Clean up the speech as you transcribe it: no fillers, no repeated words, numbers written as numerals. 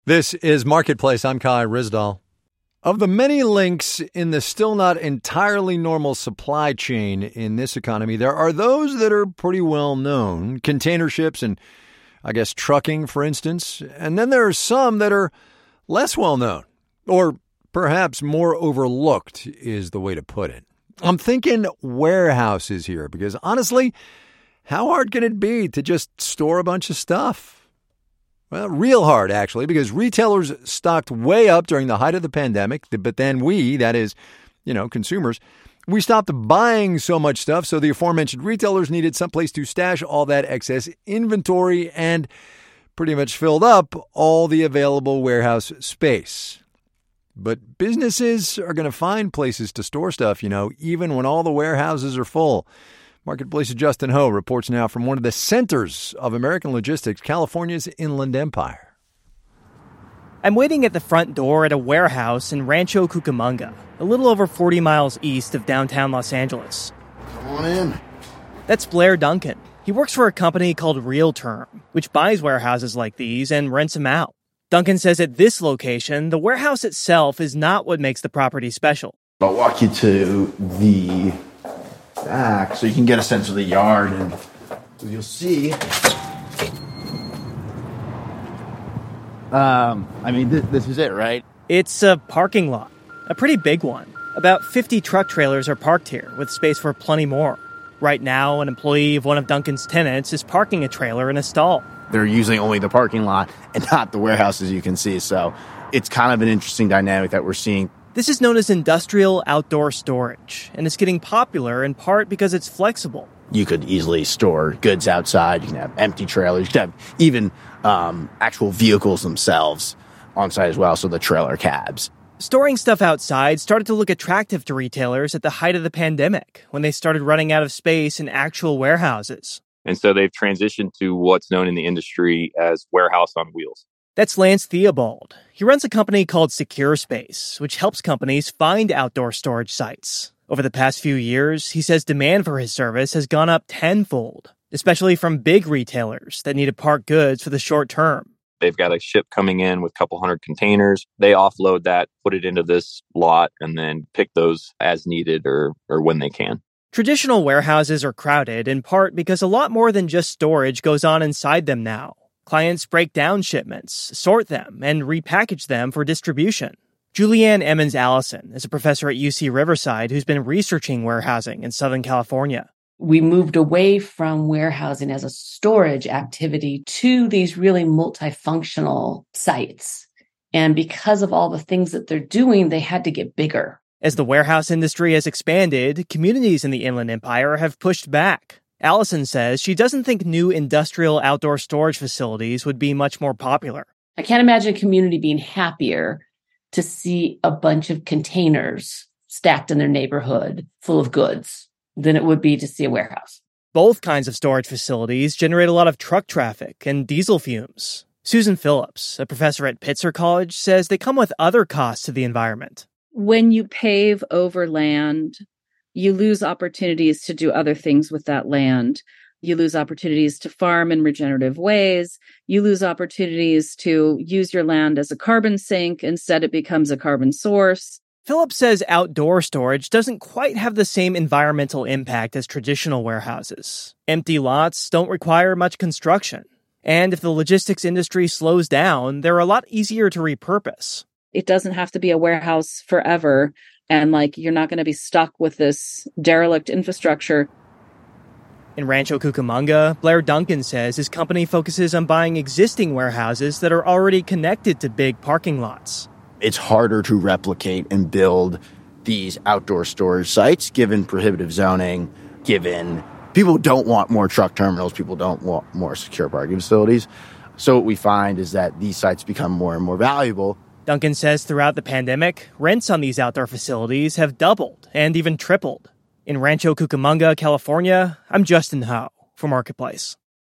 This is Marketplace. I'm Kai Ryssdal. Of the many links in the still not entirely normal supply chain in this economy, there are those that are pretty well known. Container ships and, I guess, trucking, for instance. And then there are some that are less well known, or perhaps more overlooked is the way to put it. I'm thinking warehouses here because, honestly, how hard can it be to just store a bunch of stuff? Well, real hard, actually, because retailers stocked way up during the height of the pandemic. But then we, that is, consumers, we stopped buying so much stuff. So the aforementioned retailers needed someplace to stash all that excess inventory and pretty much filled up all the available warehouse space. But businesses are going to find places to store stuff, even when all the warehouses are full. Marketplace's Justin Ho reports now from one of the centers of American logistics, California's Inland Empire. I'm waiting at the front door at a warehouse in Rancho Cucamonga, a little over 40 miles east of downtown Los Angeles. Come on in. That's Blair Duncan. He works for a company called RealTerm, which buys warehouses like these and rents them out. Duncan says at this location, the warehouse itself is not what makes the property special. I'll walk you to the back so you can get a sense of the yard, and you'll see. This is it, right? It's a parking lot, a pretty big one. About 50 truck trailers are parked here, with space for plenty more. Right now, an employee of one of Duncan's tenants is parking a trailer in a stall. They're using only the parking lot and not the warehouse, as you can see, so it's kind of an interesting dynamic that we're seeing. This is known as industrial outdoor storage, and it's getting popular in part because it's flexible. You could easily store goods outside. You can have empty trailers. You can have even actual vehicles themselves on site as well, so the trailer cabs. Storing stuff outside started to look attractive to retailers at the height of the pandemic, when they started running out of space in actual warehouses. And so they've transitioned to what's known in the industry as warehouse on wheels. That's Lance Theobald. He runs a company called Secure Space, which helps companies find outdoor storage sites. Over the past few years, he says demand for his service has gone up tenfold, especially from big retailers that need to park goods for the short term. They've got a ship coming in with a couple hundred containers. They offload that, put it into this lot, and then pick those as needed or when they can. Traditional warehouses are crowded in part because a lot more than just storage goes on inside them now. Clients break down shipments, sort them, and repackage them for distribution. Julianne Emmons Allison is a professor at UC Riverside who's been researching warehousing in Southern California. We moved away from warehousing as a storage activity to these really multifunctional sites. And because of all the things that they're doing, they had to get bigger. As the warehouse industry has expanded, communities in the Inland Empire have pushed back. Allison says she doesn't think new industrial outdoor storage facilities would be much more popular. I can't imagine a community being happier to see a bunch of containers stacked in their neighborhood full of goods than it would be to see a warehouse. Both kinds of storage facilities generate a lot of truck traffic and diesel fumes. Susan Phillips, a professor at Pitzer College, says they come with other costs to the environment. When you pave over land, you lose opportunities to do other things with that land. You lose opportunities to farm in regenerative ways. You lose opportunities to use your land as a carbon sink. Instead, it becomes a carbon source. Phillips says outdoor storage doesn't quite have the same environmental impact as traditional warehouses. Empty lots don't require much construction. And if the logistics industry slows down, they're a lot easier to repurpose. It doesn't have to be a warehouse forever. And you're not going to be stuck with this derelict infrastructure. In Rancho Cucamonga, Blair Duncan says his company focuses on buying existing warehouses that are already connected to big parking lots. It's harder to replicate and build these outdoor storage sites, given prohibitive zoning, given people don't want more truck terminals, people don't want more secure parking facilities. So what we find is that these sites become more and more valuable. Duncan says throughout the pandemic, rents on these outdoor facilities have doubled and even tripled. In Rancho Cucamonga, California, I'm Justin Ho for Marketplace.